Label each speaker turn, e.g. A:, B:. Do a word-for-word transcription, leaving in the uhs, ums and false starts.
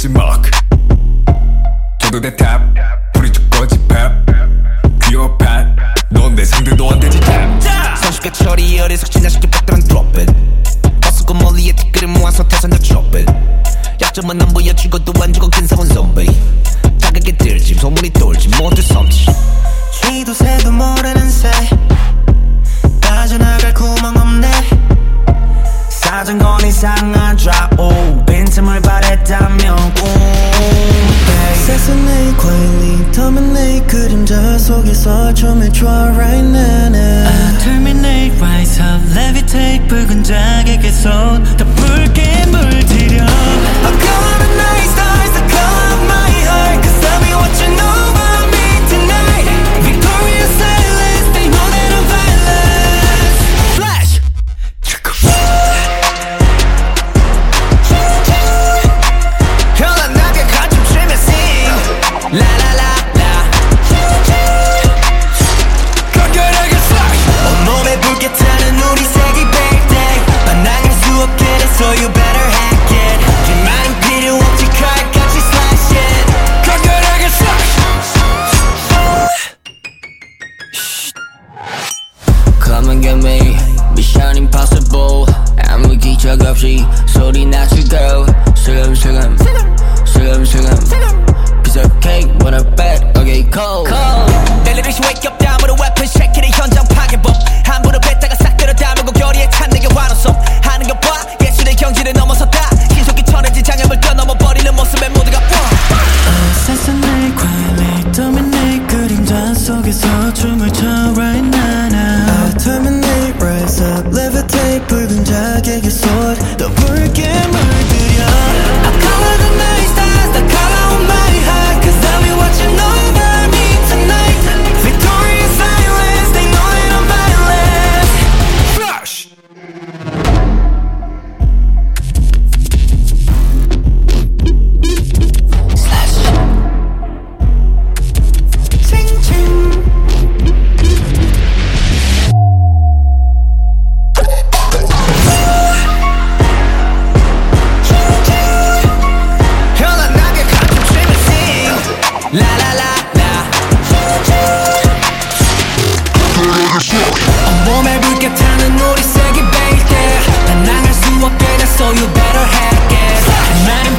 A: 끄지 막 저도 내 탑 불이 줄 거지 팝 귀여워 넌 내 상대도 안 되지 탑
B: 선수가 처리 어리석 진화시켜 뻗들은 drop it 버스고 멀리에 티끌을 모아서 태산자 drop it 약점은 안 보여 죽어도 안 죽어 근사한 좀비 자극에 들짐 소문이 돌지 모두 섬지
C: 쥐도 새도 모르는 새 빠져나갈 구멍 없네 사정건 이상한 좌우 빈틈을 바랬다면 세상의 quietly terminate 그림자 속에서 춤을 춰 right now I terminate rise up levitate 붉은 자객의 손 더 붉게 물들여 I'm gonna night stars the color of my heart Cause tell me what you know about me tonight Victorious silence they know that I'm violent Flash 현란하게 가슴 춤을 sing La la la la 간결하게 flash 온몸에 붉게 타는 우리 색이 birthday 만나갈 수 없게 돼서 you better hack it 긴 말은 필요 없지 칼같이 slash it 간결하게 flash Come and get me Mission impossible 아무 기적 없이 소리 낮추고 슬금슬금 슬금슬금 Piece of cake when I bet okay cold 벨리비시 wake up 다음으로 weapon check it 현장 파괴법 함부로 뱉다가 싹 들어 담으고 결의에 찬 내게 환호성 하는 것 봐 예술의 경지를 넘어섰다 신속히 천해진 장애물 뛰어넘어버리는 모습에 모두가 세상을 quietly dominate 그림자 속에서 춤을 춰 right now I terminate rise up levitate 붉은 자객의 손 더 붉게 물들여 I color the night stars the color of my heart Cause tell me what you know about me tonight Victorious silence they know that I'm violent Flash La la la la 온몸에 붉게 타는 우리 색이 베일 때 난 나갈 수 없게 됐어 you better hack it